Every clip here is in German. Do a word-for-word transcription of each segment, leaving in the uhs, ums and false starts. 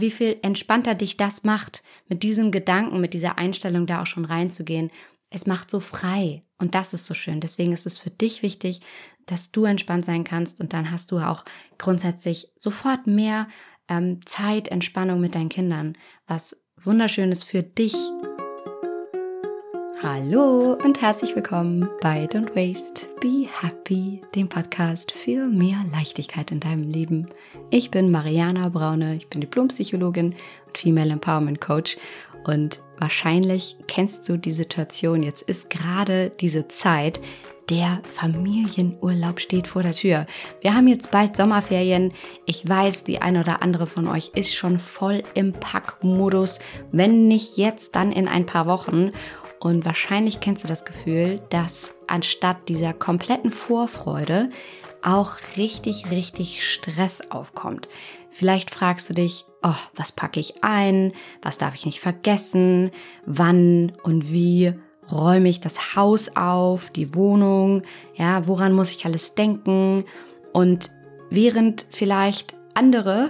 wie viel entspannter dich das macht, mit diesem Gedanken, mit dieser Einstellung da auch schon reinzugehen. Es macht so frei und das ist so schön. Deswegen ist es für dich wichtig, dass du entspannt sein kannst und dann hast du auch grundsätzlich sofort mehr ähm, Zeit, Entspannung mit deinen Kindern, was wunderschönes für dich. Hallo und herzlich willkommen bei Don't Waste, Be Happy, dem Podcast für mehr Leichtigkeit in deinem Leben. Ich bin Mariana Braune, ich bin Diplompsychologin und Female Empowerment Coach und wahrscheinlich kennst du die Situation, jetzt ist gerade diese Zeit, der Familienurlaub steht vor der Tür. Wir haben jetzt bald Sommerferien. Ich weiß, die eine oder andere von euch ist schon voll im Packmodus. Wenn nicht jetzt, dann in ein paar Wochen. Und wahrscheinlich kennst du das Gefühl, dass anstatt dieser kompletten Vorfreude auch richtig, richtig Stress aufkommt. Vielleicht fragst du dich, oh, was packe ich ein? Was darf ich nicht vergessen? Wann und wie räume ich das Haus auf, die Wohnung? Ja, woran muss ich alles denken? Und während vielleicht andere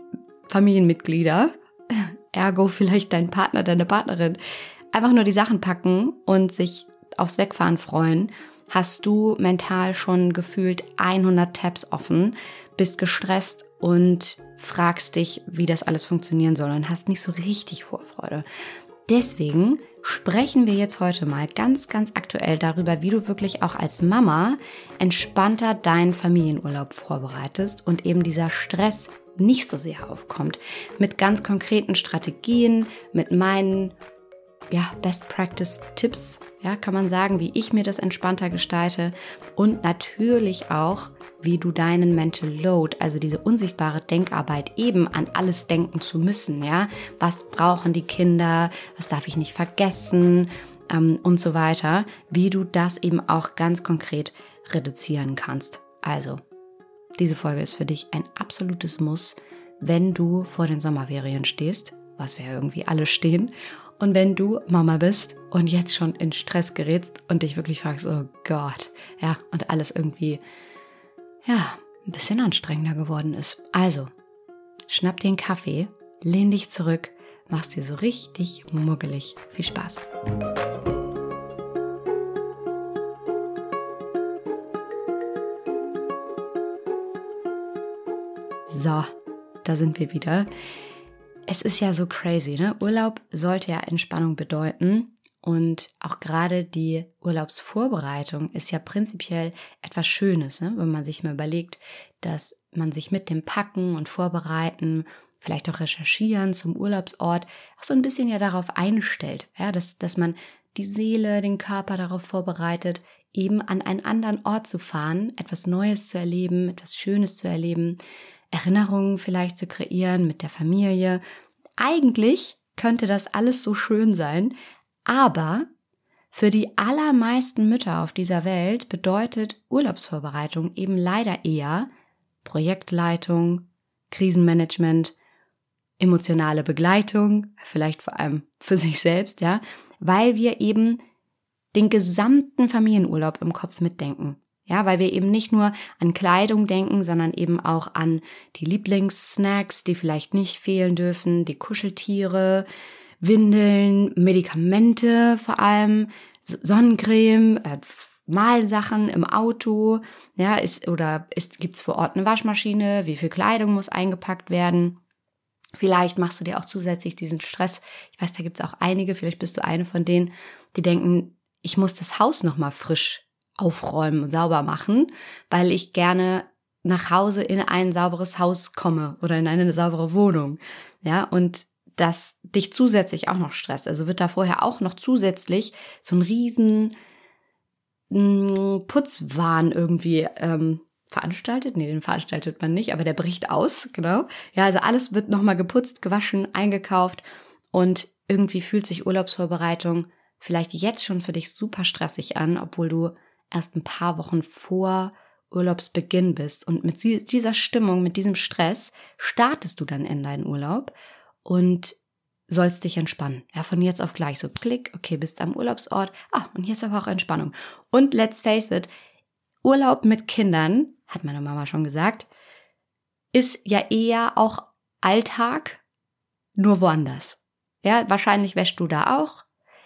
Familienmitglieder, ergo vielleicht dein Partner, deine Partnerin, einfach nur die Sachen packen und sich aufs Wegfahren freuen, hast du mental schon gefühlt hundert Tabs offen, bist gestresst und fragst dich, wie das alles funktionieren soll und hast nicht so richtig Vorfreude. Deswegen sprechen wir jetzt heute mal ganz, ganz aktuell darüber, wie du wirklich auch als Mama entspannter deinen Familienurlaub vorbereitest und eben dieser Stress nicht so sehr aufkommt. Mit ganz konkreten Strategien, mit meinen ja, Best-Practice-Tipps, ja, kann man sagen, wie ich mir das entspannter gestalte und natürlich auch, wie du deinen Mental Load, also diese unsichtbare Denkarbeit, eben an alles denken zu müssen, ja, was brauchen die Kinder, was darf ich nicht vergessen ähm, und so weiter, wie du das eben auch ganz konkret reduzieren kannst. Also, diese Folge ist für dich ein absolutes Muss, wenn du vor den Sommerferien stehst, was wir ja irgendwie alle stehen. Und wenn du Mama bist und jetzt schon in Stress gerätst und dich wirklich fragst, oh Gott, ja, und alles irgendwie, ja, ein bisschen anstrengender geworden ist. Also, schnapp dir einen Kaffee, lehn dich zurück, mach's dir so richtig muggelig. Viel Spaß. So, da sind wir wieder. Es ist ja so crazy, ne? Urlaub sollte ja Entspannung bedeuten und auch gerade die Urlaubsvorbereitung ist ja prinzipiell etwas Schönes, ne? Wenn man sich mal überlegt, dass man sich mit dem Packen und Vorbereiten, vielleicht auch Recherchieren zum Urlaubsort auch so ein bisschen ja darauf einstellt, ja? dass, dass man die Seele, den Körper darauf vorbereitet, eben an einen anderen Ort zu fahren, etwas Neues zu erleben, etwas Schönes zu erleben, Erinnerungen vielleicht zu kreieren mit der Familie. Eigentlich könnte das alles so schön sein, aber für die allermeisten Mütter auf dieser Welt bedeutet Urlaubsvorbereitung eben leider eher Projektleitung, Krisenmanagement, emotionale Begleitung, vielleicht vor allem für sich selbst, ja, weil wir eben den gesamten Familienurlaub im Kopf mitdenken. Ja, weil wir eben nicht nur an Kleidung denken, sondern eben auch an die Lieblingssnacks, die vielleicht nicht fehlen dürfen, die Kuscheltiere, Windeln, Medikamente vor allem, Sonnencreme, äh, Malsachen im Auto, ja, ist oder ist gibt's vor Ort eine Waschmaschine, wie viel Kleidung muss eingepackt werden? Vielleicht machst du dir auch zusätzlich diesen Stress. Ich weiß, da gibt's auch einige, vielleicht bist du eine von denen, die denken, ich muss das Haus nochmal frisch aufräumen und sauber machen, weil ich gerne nach Hause in ein sauberes Haus komme oder in eine saubere Wohnung. Ja, und das dich zusätzlich auch noch stresst. Also wird da vorher auch noch zusätzlich so ein riesen mh, Putzwahn irgendwie ähm, veranstaltet. Nee, den veranstaltet man nicht, aber der bricht aus, genau. Ja, also alles wird nochmal geputzt, gewaschen, eingekauft und irgendwie fühlt sich Urlaubsvorbereitung vielleicht jetzt schon für dich super stressig an, obwohl du erst ein paar Wochen vor Urlaubsbeginn bist. Und mit dieser Stimmung, mit diesem Stress startest du dann in deinen Urlaub und sollst dich entspannen. Ja, von jetzt auf gleich so klick, okay, bist am Urlaubsort. Ah, und hier ist aber auch Entspannung. Und let's face it, Urlaub mit Kindern, hat meine Mama schon gesagt, ist ja eher auch Alltag nur woanders. Ja, wahrscheinlich wäschst du da auch.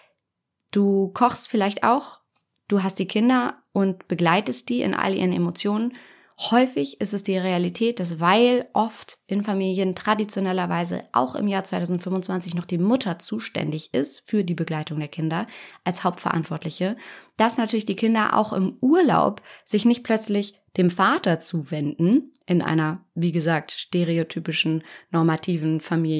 Du kochst vielleicht auch. Du hast die Kinder und begleitest die in all ihren Emotionen. Häufig ist es die Realität, dass weil oft in Familien traditionellerweise auch im Jahr zwanzig fünfundzwanzig noch die Mutter zuständig ist für die Begleitung der Kinder als Hauptverantwortliche, dass natürlich die Kinder auch im Urlaub sich nicht plötzlich dem Vater zuwenden in einer, wie gesagt, stereotypischen, normativen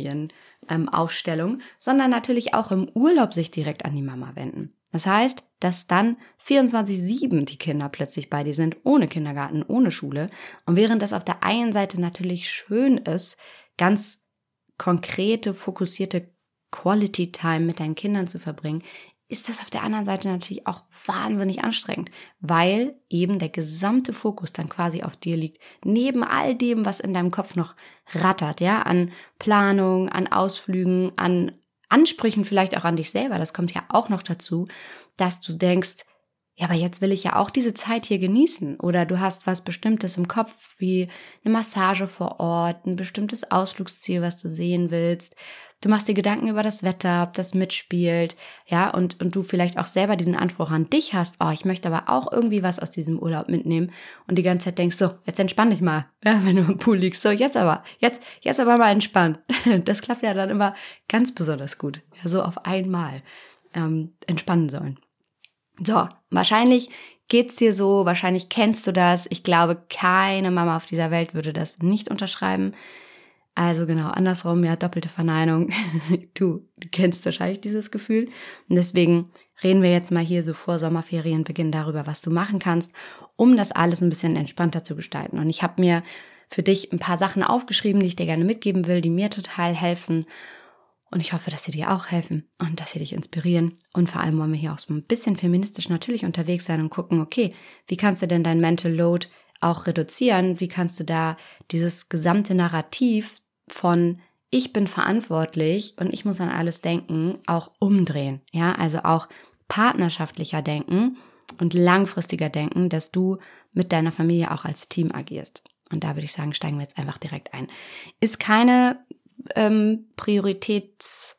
Familienaufstellung, sondern natürlich auch im Urlaub sich direkt an die Mama wenden. Das heißt, dass dann vierundzwanzig sieben die Kinder plötzlich bei dir sind, ohne Kindergarten, ohne Schule. Und während das auf der einen Seite natürlich schön ist, ganz konkrete, fokussierte Quality Time mit deinen Kindern zu verbringen, ist das auf der anderen Seite natürlich auch wahnsinnig anstrengend, weil eben der gesamte Fokus dann quasi auf dir liegt, neben all dem, was in deinem Kopf noch rattert, ja, an Planung, an Ausflügen, an Ansprüchen vielleicht auch an dich selber, das kommt ja auch noch dazu, dass du denkst, ja, aber jetzt will ich ja auch diese Zeit hier genießen. Oder du hast was Bestimmtes im Kopf, wie eine Massage vor Ort, ein bestimmtes Ausflugsziel, was du sehen willst. Du machst dir Gedanken über das Wetter, ob das mitspielt, ja, und, und du vielleicht auch selber diesen Anspruch an dich hast, oh, ich möchte aber auch irgendwie was aus diesem Urlaub mitnehmen und die ganze Zeit denkst, so, jetzt entspann dich mal, ja, wenn du im Pool liegst, so, jetzt aber, jetzt, jetzt aber mal entspannen. Das klappt ja dann immer ganz besonders gut, ja, so auf einmal ähm, entspannen sollen. So, wahrscheinlich geht's dir so, wahrscheinlich kennst du das. Ich glaube, keine Mama auf dieser Welt würde das nicht unterschreiben. Also genau, andersrum, ja, doppelte Verneinung. Du, du kennst wahrscheinlich dieses Gefühl. Und deswegen reden wir jetzt mal hier so vor Sommerferienbeginn darüber, was du machen kannst, um das alles ein bisschen entspannter zu gestalten. Und ich habe mir für dich ein paar Sachen aufgeschrieben, die ich dir gerne mitgeben will, die mir total helfen. Und ich hoffe, dass sie dir auch helfen und dass sie dich inspirieren. Und vor allem wollen wir hier auch so ein bisschen feministisch natürlich unterwegs sein und gucken, okay, wie kannst du denn dein Mental Load auch reduzieren? Wie kannst du da dieses gesamte Narrativ von ich bin verantwortlich und ich muss an alles denken, auch umdrehen? Ja, also auch partnerschaftlicher denken und langfristiger denken, dass du mit deiner Familie auch als Team agierst. Und da würde ich sagen, steigen wir jetzt einfach direkt ein. Ist keine Ähm, Prioritätsorder,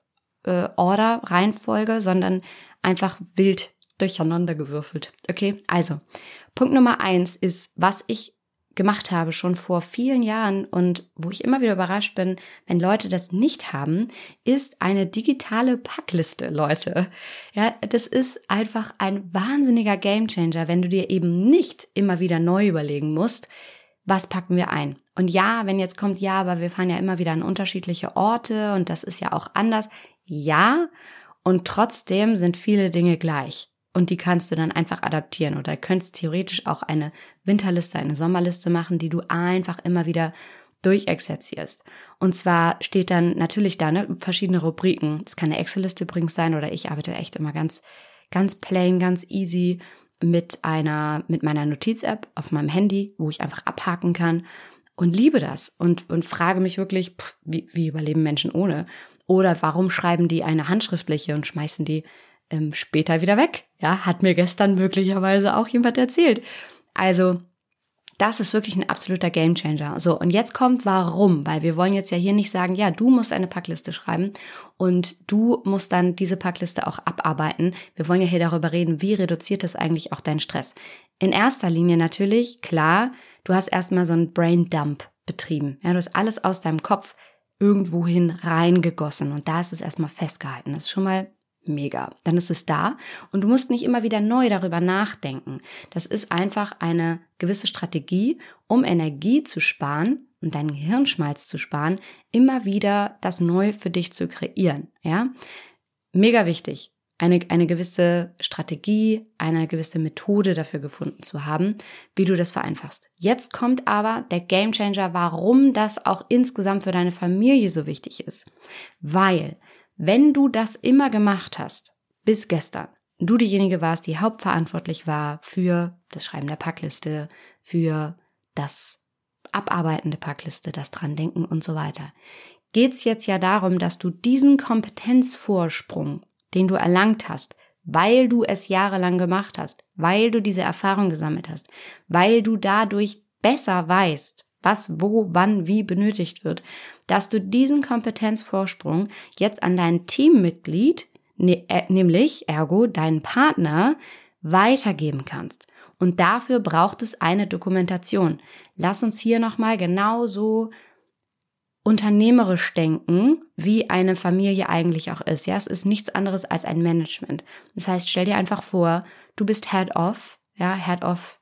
äh, Reihenfolge, sondern einfach wild durcheinander gewürfelt. Okay, also Punkt Nummer eins ist, was ich gemacht habe schon vor vielen Jahren und wo ich immer wieder überrascht bin, wenn Leute das nicht haben, ist eine digitale Packliste, Leute. Ja, das ist einfach ein wahnsinniger Gamechanger, wenn du dir eben nicht immer wieder neu überlegen musst, was packen wir ein? Und ja, wenn jetzt kommt, ja, aber wir fahren ja immer wieder an unterschiedliche Orte und das ist ja auch anders. Ja, und trotzdem sind viele Dinge gleich. Und die kannst du dann einfach adaptieren. Oder du könntest theoretisch auch eine Winterliste, eine Sommerliste machen, die du einfach immer wieder durchexerzierst. Und zwar steht dann natürlich da ne, verschiedene Rubriken. Das kann eine Excel-Liste übrigens sein oder ich arbeite echt immer ganz, ganz plain, ganz easy mit einer, mit meiner Notiz-App auf meinem Handy, wo ich einfach abhaken kann und liebe das und, und frage mich wirklich, pff, wie, wie überleben Menschen ohne? Oder warum schreiben die eine handschriftliche und schmeißen die ähm, später wieder weg? Ja, hat mir gestern möglicherweise auch jemand erzählt. Also, das ist wirklich ein absoluter Gamechanger. So, und jetzt kommt warum, weil wir wollen jetzt ja hier nicht sagen, ja, du musst eine Packliste schreiben und du musst dann diese Packliste auch abarbeiten. Wir wollen ja hier darüber reden, wie reduziert das eigentlich auch deinen Stress. In erster Linie natürlich, klar, du hast erstmal so einen Braindump betrieben. Ja, du hast alles aus deinem Kopf irgendwohin reingegossen und da ist es erstmal festgehalten. Das ist schon mal mega. Dann ist es da und du musst nicht immer wieder neu darüber nachdenken. Das ist einfach eine gewisse Strategie, um Energie zu sparen und deinen Gehirnschmalz zu sparen, immer wieder das neu für dich zu kreieren. Ja, mega wichtig, eine, eine gewisse Strategie, eine gewisse Methode dafür gefunden zu haben, wie du das vereinfachst. Jetzt kommt aber der Gamechanger, warum das auch insgesamt für deine Familie so wichtig ist. Weil wenn du das immer gemacht hast, bis gestern, du diejenige warst, die hauptverantwortlich war für das Schreiben der Packliste, für das Abarbeiten der Packliste, das Drandenken und so weiter, geht's jetzt ja darum, dass du diesen Kompetenzvorsprung, den du erlangt hast, weil du es jahrelang gemacht hast, weil du diese Erfahrung gesammelt hast, weil du dadurch besser weißt, was, wo, wann, wie benötigt wird, dass du diesen Kompetenzvorsprung jetzt an dein Teammitglied, ne, äh, nämlich ergo deinen Partner, weitergeben kannst. Und dafür braucht es eine Dokumentation. Lass uns hier nochmal genauso unternehmerisch denken, wie eine Familie eigentlich auch ist. Ja, es ist nichts anderes als ein Management. Das heißt, stell dir einfach vor, du bist Head of, ja, Head of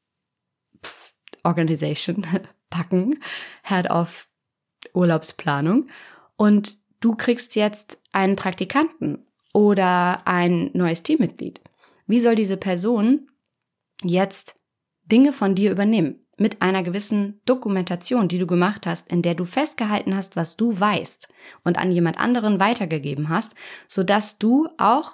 pff, Organization, packen, Head of Urlaubsplanung und du kriegst jetzt einen Praktikanten oder ein neues Teammitglied. Wie soll diese Person jetzt Dinge von dir übernehmen? Mit einer gewissen Dokumentation, die du gemacht hast, in der du festgehalten hast, was du weißt und an jemand anderen weitergegeben hast, sodass du auch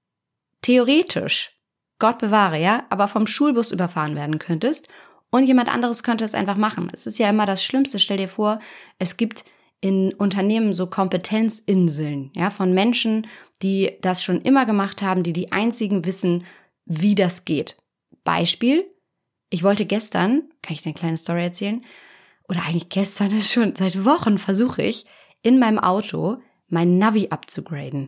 theoretisch, Gott bewahre, ja, aber vom Schulbus überfahren werden könntest und jemand anderes könnte es einfach machen. Es ist ja immer das Schlimmste. Stell dir vor, es gibt in Unternehmen so Kompetenzinseln, ja, von Menschen, die das schon immer gemacht haben, die die einzigen wissen, wie das geht. Beispiel: Ich wollte gestern, kann ich dir eine kleine Story erzählen? Oder eigentlich gestern ist schon, seit Wochen versuche ich, in meinem Auto mein Navi abzugraden.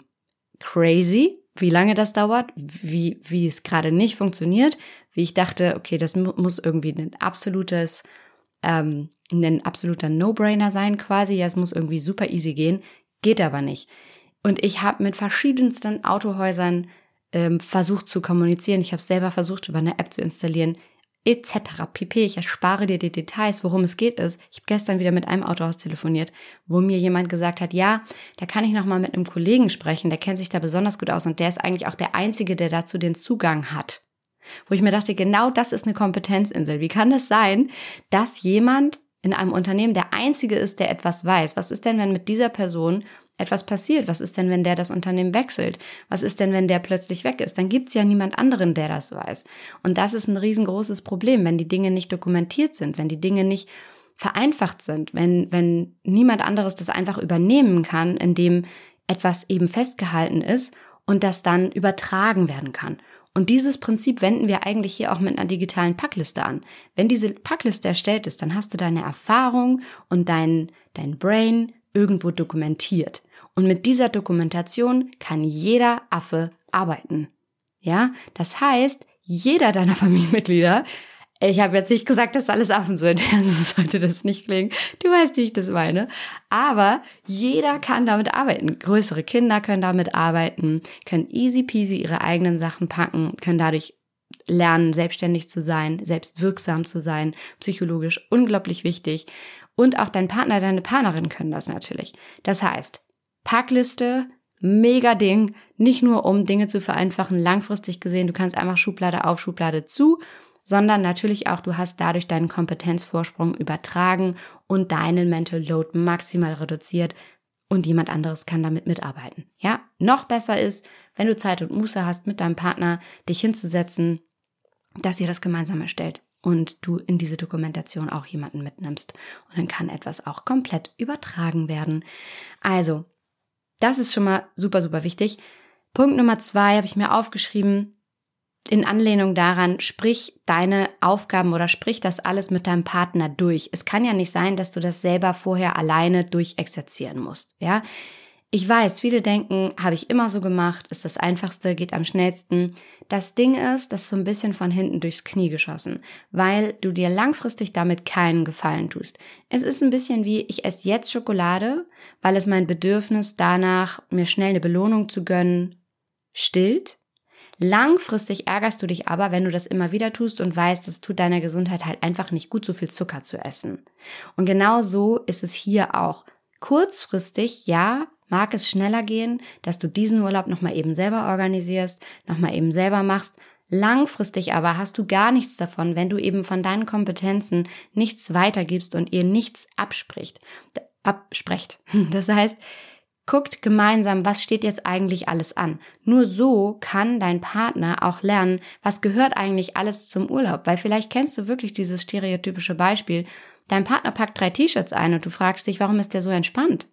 Crazy, wie lange das dauert, wie, wie es gerade nicht funktioniert, wie ich dachte, okay, das mu- muss irgendwie ein absolutes, ähm, ein absoluter No-Brainer sein quasi. Ja, es muss irgendwie super easy gehen, geht aber nicht. Und ich habe mit verschiedensten Autohäusern ähm, versucht zu kommunizieren. Ich habe es selber versucht, über eine App zu installieren, et cetera pp. Ich erspare dir die Details, worum es geht ist. Ich habe gestern wieder mit einem Autohaus telefoniert, wo mir jemand gesagt hat, ja, da kann ich nochmal mit einem Kollegen sprechen, der kennt sich da besonders gut aus und der ist eigentlich auch der Einzige, der dazu den Zugang hat. Wo ich mir dachte, genau das ist eine Kompetenzinsel. Wie kann es sein, dass jemand in einem Unternehmen der Einzige ist, der etwas weiß? Was ist denn, wenn mit dieser Person etwas passiert? Was ist denn, wenn der das Unternehmen wechselt? Was ist denn, wenn der plötzlich weg ist? Dann gibt es ja niemand anderen, der das weiß. Und das ist ein riesengroßes Problem, wenn die Dinge nicht dokumentiert sind, wenn die Dinge nicht vereinfacht sind, wenn, wenn niemand anderes das einfach übernehmen kann, indem etwas eben festgehalten ist und das dann übertragen werden kann. Und dieses Prinzip wenden wir eigentlich hier auch mit einer digitalen Packliste an. Wenn diese Packliste erstellt ist, dann hast du deine Erfahrung und dein, dein Brain irgendwo dokumentiert. Und mit dieser Dokumentation kann jeder Affe arbeiten. Ja, das heißt, jeder deiner Familienmitglieder, ich habe jetzt nicht gesagt, dass alles Affen sind, also sollte das nicht klingen, du weißt, wie ich das meine, aber jeder kann damit arbeiten. Größere Kinder können damit arbeiten, können easy peasy ihre eigenen Sachen packen, können dadurch lernen, selbstständig zu sein, selbstwirksam zu sein, psychologisch unglaublich wichtig. Und auch dein Partner, deine Partnerin können das natürlich. Das heißt, Packliste, mega Ding, nicht nur um Dinge zu vereinfachen, langfristig gesehen, du kannst einfach Schublade auf, Schublade zu, sondern natürlich auch, du hast dadurch deinen Kompetenzvorsprung übertragen und deinen Mental Load maximal reduziert und jemand anderes kann damit mitarbeiten. Ja, noch besser ist, wenn du Zeit und Muße hast, mit deinem Partner dich hinzusetzen, dass ihr das gemeinsam erstellt und du in diese Dokumentation auch jemanden mitnimmst. Und dann kann etwas auch komplett übertragen werden. Also, das ist schon mal super, super wichtig. Punkt Nummer zwei habe ich mir aufgeschrieben, in Anlehnung daran, sprich deine Aufgaben oder sprich das alles mit deinem Partner durch. Es kann ja nicht sein, dass du das selber vorher alleine durchexerzieren musst, ja. Ich weiß, viele denken, habe ich immer so gemacht, ist das Einfachste, geht am schnellsten. Das Ding ist, das ist so ein bisschen von hinten durchs Knie geschossen, weil du dir langfristig damit keinen Gefallen tust. Es ist ein bisschen wie, ich esse jetzt Schokolade, weil es mein Bedürfnis danach, mir schnell eine Belohnung zu gönnen, stillt. Langfristig ärgerst du dich aber, wenn du das immer wieder tust und weißt, es tut deiner Gesundheit halt einfach nicht gut, so viel Zucker zu essen. Und genau so ist es hier auch. Kurzfristig, ja, mag es schneller gehen, dass du diesen Urlaub nochmal eben selber organisierst, nochmal eben selber machst. Langfristig aber hast du gar nichts davon, wenn du eben von deinen Kompetenzen nichts weitergibst und ihr nichts abspricht. absprecht. Das heißt, guckt gemeinsam, was steht jetzt eigentlich alles an. Nur so kann dein Partner auch lernen, was gehört eigentlich alles zum Urlaub. Weil vielleicht kennst du wirklich dieses stereotypische Beispiel. Dein Partner packt drei T-Shirts ein und du fragst dich, warum ist der so entspannt?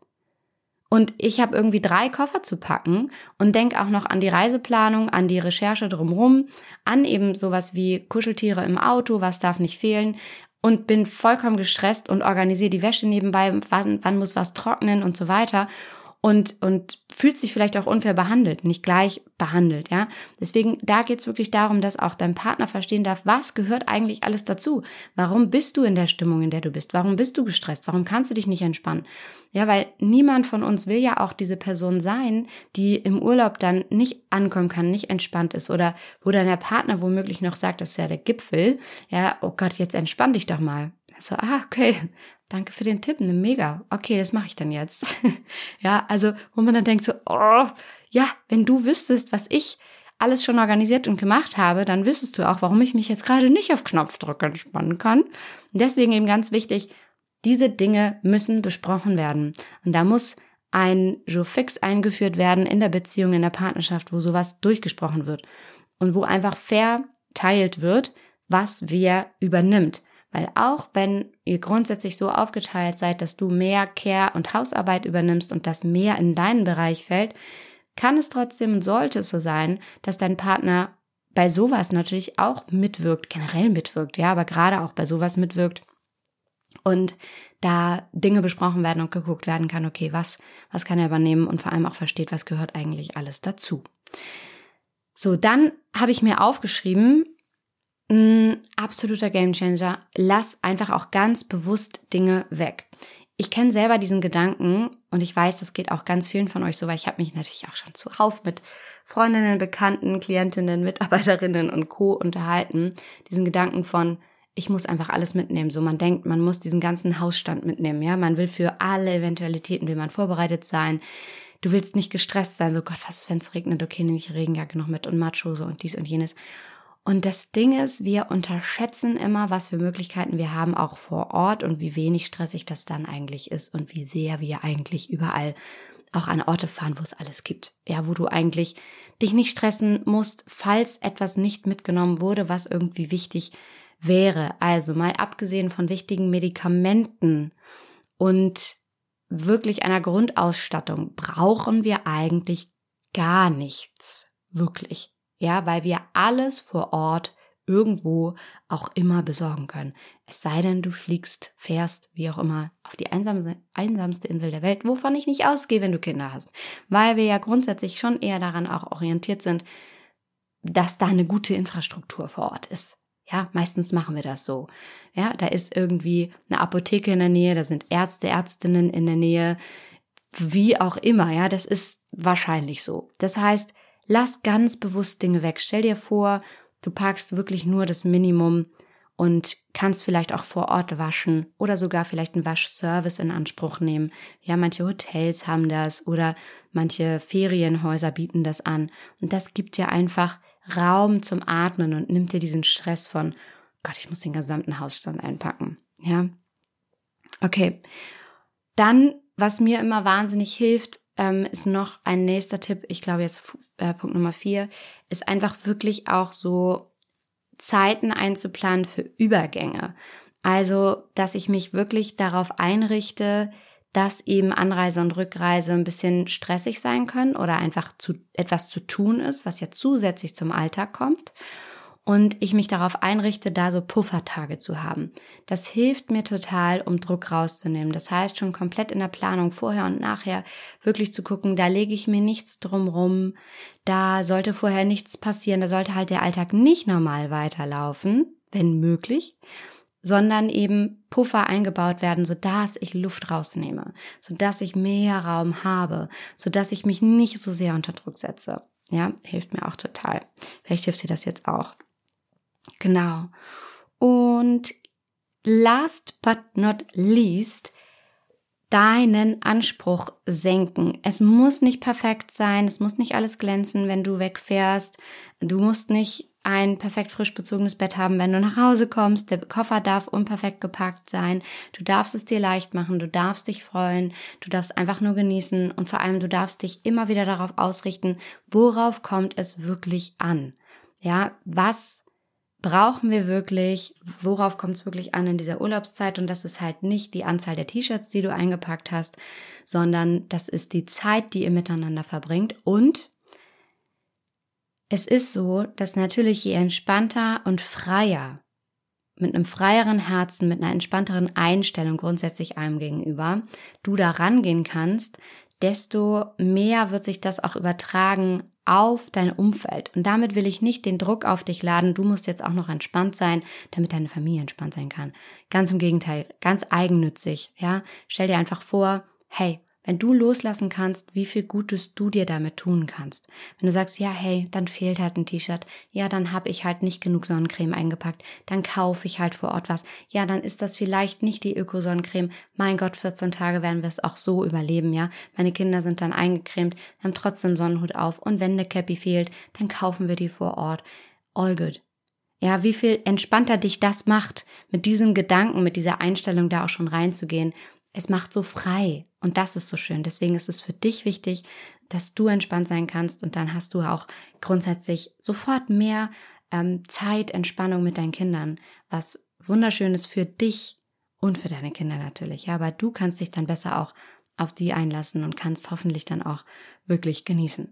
Und ich habe irgendwie drei Koffer zu packen und denke auch noch an die Reiseplanung, an die Recherche drumherum, an eben sowas wie Kuscheltiere im Auto, was darf nicht fehlen. und bin vollkommen gestresst und organisiere die Wäsche nebenbei, wann, wann muss was trocknen und so weiter. Und, und fühlt sich vielleicht auch unfair behandelt, nicht gleich behandelt, ja. Deswegen, da geht es wirklich darum, dass auch dein Partner verstehen darf, was gehört eigentlich alles dazu? Warum bist du in der Stimmung, in der du bist? Warum bist du gestresst? Warum kannst du dich nicht entspannen? Ja, weil niemand von uns will ja auch diese Person sein, die im Urlaub dann nicht ankommen kann, nicht entspannt ist oder wo dann der Partner womöglich noch sagt, das ist ja der Gipfel, ja, oh Gott, jetzt entspann dich doch mal. So, ah, okay, danke für den Tipp, ne, mega. Okay, das mache ich dann jetzt. Ja, also wo man dann denkt so, oh, ja, wenn du wüsstest, was ich alles schon organisiert und gemacht habe, dann wüsstest du auch, warum ich mich jetzt gerade nicht auf Knopfdruck entspannen kann. Und deswegen eben ganz wichtig, diese Dinge müssen besprochen werden. Und da muss ein Jour fix eingeführt werden in der Beziehung, in der Partnerschaft, wo sowas durchgesprochen wird. Und wo einfach verteilt wird, was wer übernimmt. Weil auch wenn ihr grundsätzlich so aufgeteilt seid, dass du mehr Care- und Hausarbeit übernimmst und das mehr in deinen Bereich fällt, kann es trotzdem und sollte es so sein, dass dein Partner bei sowas natürlich auch mitwirkt, generell mitwirkt, ja, aber gerade auch bei sowas mitwirkt und da Dinge besprochen werden und geguckt werden kann, okay, was, was kann er übernehmen und vor allem auch versteht, was gehört eigentlich alles dazu. So, dann habe ich mir aufgeschrieben, Mm, absoluter Gamechanger. Lass einfach auch ganz bewusst Dinge weg. Ich kenne selber diesen Gedanken und ich weiß, das geht auch ganz vielen von euch so, weil ich habe mich natürlich auch schon zuhauf mit Freundinnen, Bekannten, Klientinnen, Mitarbeiterinnen und Co. unterhalten. Diesen Gedanken von, ich muss einfach alles mitnehmen. So, man denkt, man muss diesen ganzen Hausstand mitnehmen. Ja, man will für alle Eventualitäten, will man vorbereitet sein. Du willst nicht gestresst sein. So, Gott, was ist, wenn es regnet? Okay, nehme ich Regenjacke noch mit und Matschhose und dies und jenes. Und das Ding ist, wir unterschätzen immer, was für Möglichkeiten wir haben, auch vor Ort und wie wenig stressig das dann eigentlich ist und wie sehr wir eigentlich überall auch an Orte fahren, wo es alles gibt. Ja, wo du eigentlich dich nicht stressen musst, falls etwas nicht mitgenommen wurde, was irgendwie wichtig wäre. Also mal abgesehen von wichtigen Medikamenten und wirklich einer Grundausstattung brauchen wir eigentlich gar nichts, wirklich. Ja, weil wir alles vor Ort irgendwo auch immer besorgen können. Es sei denn, du fliegst, fährst, wie auch immer, auf die einsamste, einsamste Insel der Welt, wovon ich nicht ausgehe, wenn du Kinder hast. Weil wir ja grundsätzlich schon eher daran auch orientiert sind, dass da eine gute Infrastruktur vor Ort ist. Ja, meistens machen wir das so. Ja, da ist irgendwie eine Apotheke in der Nähe, da sind Ärzte, Ärztinnen in der Nähe, wie auch immer. Ja, das ist wahrscheinlich so. Das heißt, lass ganz bewusst Dinge weg. Stell dir vor, du packst wirklich nur das Minimum und kannst vielleicht auch vor Ort waschen oder sogar vielleicht einen Waschservice in Anspruch nehmen. Ja, manche Hotels haben das oder manche Ferienhäuser bieten das an. Und das gibt dir einfach Raum zum Atmen und nimmt dir diesen Stress von, Gott, ich muss den gesamten Hausstand einpacken. Ja, okay. Dann, was mir immer wahnsinnig hilft, Ähm, ist noch ein nächster Tipp, ich glaube jetzt äh, Punkt Nummer vier, ist einfach wirklich auch so Zeiten einzuplanen für Übergänge. Also, dass ich mich wirklich darauf einrichte, dass eben Anreise und Rückreise ein bisschen stressig sein können oder einfach zu, etwas zu tun ist, was ja zusätzlich zum Alltag kommt. Und ich mich darauf einrichte, da so Puffertage zu haben. Das hilft mir total, um Druck rauszunehmen. Das heißt, schon komplett in der Planung vorher und nachher wirklich zu gucken, da lege ich mir nichts drum rum, da sollte vorher nichts passieren, da sollte halt der Alltag nicht normal weiterlaufen, wenn möglich, sondern eben Puffer eingebaut werden, sodass ich Luft rausnehme, sodass ich mehr Raum habe, sodass ich mich nicht so sehr unter Druck setze. Ja, hilft mir auch total. Vielleicht hilft dir das jetzt auch. Genau. Und last but not least, deinen Anspruch senken. Es muss nicht perfekt sein, es muss nicht alles glänzen, wenn du wegfährst. Du musst nicht ein perfekt frisch bezogenes Bett haben, wenn du nach Hause kommst. Der Koffer darf unperfekt gepackt sein. Du darfst es dir leicht machen, du darfst dich freuen, du darfst einfach nur genießen und vor allem du darfst dich immer wieder darauf ausrichten, worauf kommt es wirklich an? Ja, was brauchen wir wirklich, worauf kommt es wirklich an in dieser Urlaubszeit? Und das ist halt nicht die Anzahl der T-Shirts, die du eingepackt hast, sondern das ist die Zeit, die ihr miteinander verbringt. Und es ist so, dass natürlich je entspannter und freier mit einem freieren Herzen, mit einer entspannteren Einstellung grundsätzlich allem gegenüber du da rangehen kannst, desto mehr wird sich das auch übertragen auf dein Umfeld. Und damit will ich nicht den Druck auf dich laden, du musst jetzt auch noch entspannt sein, damit deine Familie entspannt sein kann. Ganz im Gegenteil, ganz eigennützig, ja. Stell dir einfach vor, hey, wenn du loslassen kannst, wie viel Gutes du dir damit tun kannst. Wenn du sagst, ja, hey, dann fehlt halt ein T-Shirt, ja, dann habe ich halt nicht genug Sonnencreme eingepackt, dann kaufe ich halt vor Ort was, ja, dann ist das vielleicht nicht die Öko-Sonnencreme, mein Gott, vierzehn Tage werden wir es auch so überleben, ja. Meine Kinder sind dann eingecremt, haben trotzdem Sonnenhut auf und wenn eine Cappy fehlt, dann kaufen wir die vor Ort. All good. Ja, wie viel entspannter dich das macht, mit diesem Gedanken, mit dieser Einstellung da auch schon reinzugehen. Es macht so frei und das ist so schön. Deswegen ist es für dich wichtig, dass du entspannt sein kannst und dann hast du auch grundsätzlich sofort mehr ähm, Zeit, Entspannung mit deinen Kindern, was wunderschön ist für dich und für deine Kinder natürlich. Ja, aber du kannst dich dann besser auch auf die einlassen und kannst hoffentlich dann auch wirklich genießen.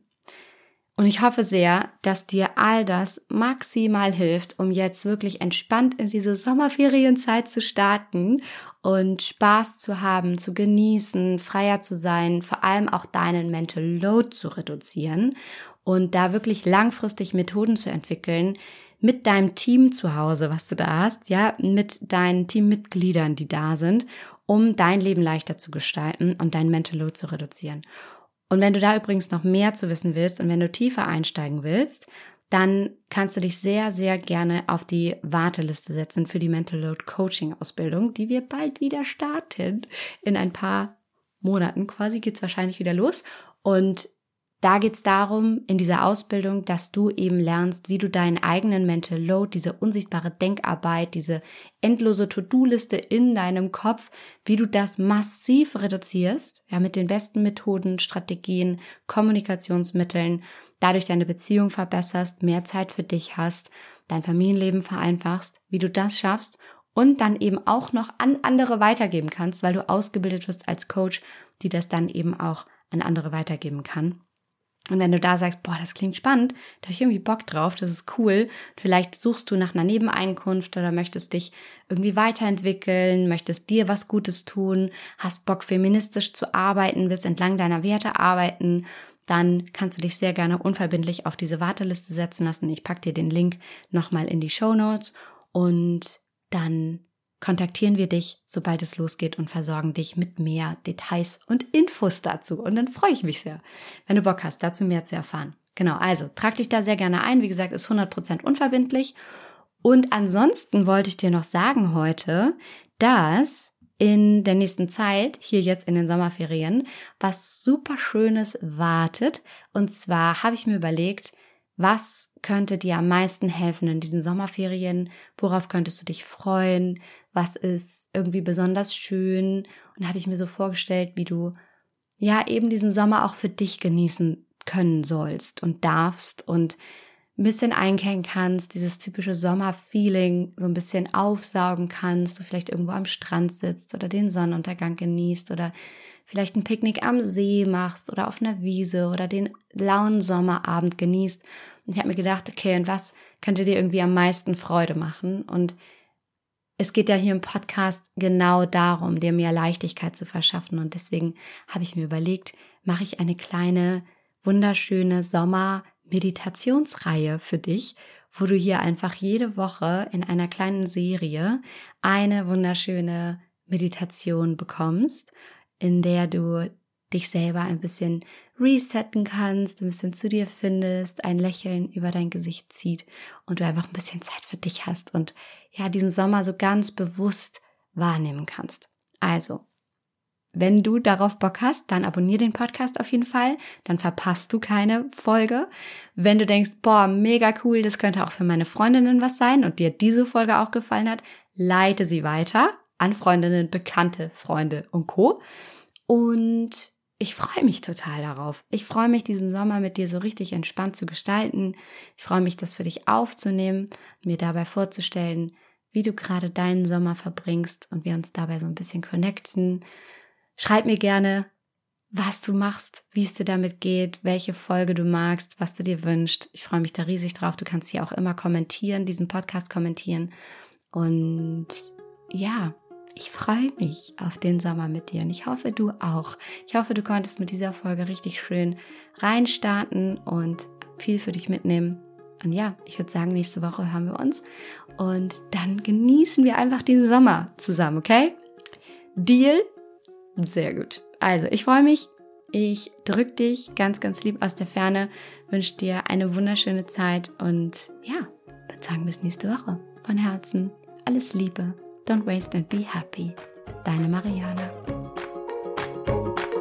Und ich hoffe sehr, dass dir all das maximal hilft, um jetzt wirklich entspannt in diese Sommerferienzeit zu starten und Spaß zu haben, zu genießen, freier zu sein, vor allem auch deinen Mental Load zu reduzieren und da wirklich langfristig Methoden zu entwickeln mit deinem Team zu Hause, was du da hast, ja, mit deinen Teammitgliedern, die da sind, um dein Leben leichter zu gestalten und dein Mental Load zu reduzieren. Und wenn du da übrigens noch mehr zu wissen willst und wenn du tiefer einsteigen willst, dann kannst du dich sehr, sehr gerne auf die Warteliste setzen für die Mental Load Coaching Ausbildung, die wir bald wieder starten. In ein paar Monaten quasi geht es wahrscheinlich wieder los. Und da geht es darum, in dieser Ausbildung, dass du eben lernst, wie du deinen eigenen Mental Load, diese unsichtbare Denkarbeit, diese endlose To-Do-Liste in deinem Kopf, wie du das massiv reduzierst, ja, mit den besten Methoden, Strategien, Kommunikationsmitteln, dadurch deine Beziehung verbesserst, mehr Zeit für dich hast, dein Familienleben vereinfachst, wie du das schaffst und dann eben auch noch an andere weitergeben kannst, weil du ausgebildet wirst als Coach, die das dann eben auch an andere weitergeben kann. Und wenn du da sagst, boah, das klingt spannend, da habe ich irgendwie Bock drauf, das ist cool. Vielleicht suchst du nach einer Nebeneinkunft oder möchtest dich irgendwie weiterentwickeln, möchtest dir was Gutes tun, hast Bock feministisch zu arbeiten, willst entlang deiner Werte arbeiten, dann kannst du dich sehr gerne unverbindlich auf diese Warteliste setzen lassen. Ich packe dir den Link nochmal in die Shownotes und dann kontaktieren wir dich, sobald es losgeht und versorgen dich mit mehr Details und Infos dazu. Und dann freue ich mich sehr, wenn du Bock hast, dazu mehr zu erfahren. Genau, also trag dich da sehr gerne ein. Wie gesagt, ist hundert Prozent unverbindlich. Und ansonsten wollte ich dir noch sagen heute, dass in der nächsten Zeit, hier jetzt in den Sommerferien, was super Schönes wartet. Und zwar habe ich mir überlegt, was könnte dir am meisten helfen in diesen Sommerferien? Worauf könntest du dich freuen? Was ist irgendwie besonders schön? Und da habe ich mir so vorgestellt, wie du ja eben diesen Sommer auch für dich genießen können sollst und darfst und ein bisschen einkehren kannst, dieses typische Sommerfeeling so ein bisschen aufsaugen kannst, du vielleicht irgendwo am Strand sitzt oder den Sonnenuntergang genießt oder vielleicht ein Picknick am See machst oder auf einer Wiese oder den lauen Sommerabend genießt. Und ich habe mir gedacht, okay, und was könnte dir irgendwie am meisten Freude machen? Und es geht ja hier im Podcast genau darum, dir mehr Leichtigkeit zu verschaffen. Und deswegen habe ich mir überlegt, mache ich eine kleine, wunderschöne Sommer-Meditationsreihe für dich, wo du hier einfach jede Woche in einer kleinen Serie eine wunderschöne Meditation bekommst, in der du dich selber ein bisschen resetten kannst, ein bisschen zu dir findest, ein Lächeln über dein Gesicht zieht und du einfach ein bisschen Zeit für dich hast und ja, diesen Sommer so ganz bewusst wahrnehmen kannst. Also, wenn du darauf Bock hast, dann abonniere den Podcast auf jeden Fall, dann verpasst du keine Folge. Wenn du denkst, boah, mega cool, das könnte auch für meine Freundinnen was sein und dir diese Folge auch gefallen hat, leite sie weiter an Freundinnen, Bekannte, Freunde und Co. Und ich freue mich total darauf. Ich freue mich, diesen Sommer mit dir so richtig entspannt zu gestalten. Ich freue mich, das für dich aufzunehmen, mir dabei vorzustellen, wie du gerade deinen Sommer verbringst und wir uns dabei so ein bisschen connecten. Schreib mir gerne, was du machst, wie es dir damit geht, welche Folge du magst, was du dir wünschst. Ich freue mich da riesig drauf. Du kannst hier auch immer kommentieren, diesen Podcast kommentieren. Und ja, ich freue mich auf den Sommer mit dir und ich hoffe, du auch. Ich hoffe, du konntest mit dieser Folge richtig schön reinstarten und viel für dich mitnehmen. Und ja, ich würde sagen, nächste Woche hören wir uns und dann genießen wir einfach diesen Sommer zusammen, okay? Deal? Sehr gut. Also, ich freue mich. Ich drücke dich ganz, ganz lieb aus der Ferne, wünsche dir eine wunderschöne Zeit und ja, würde sagen, bis nächste Woche. Von Herzen, alles Liebe. Don't waste and be happy. Deine Mariana.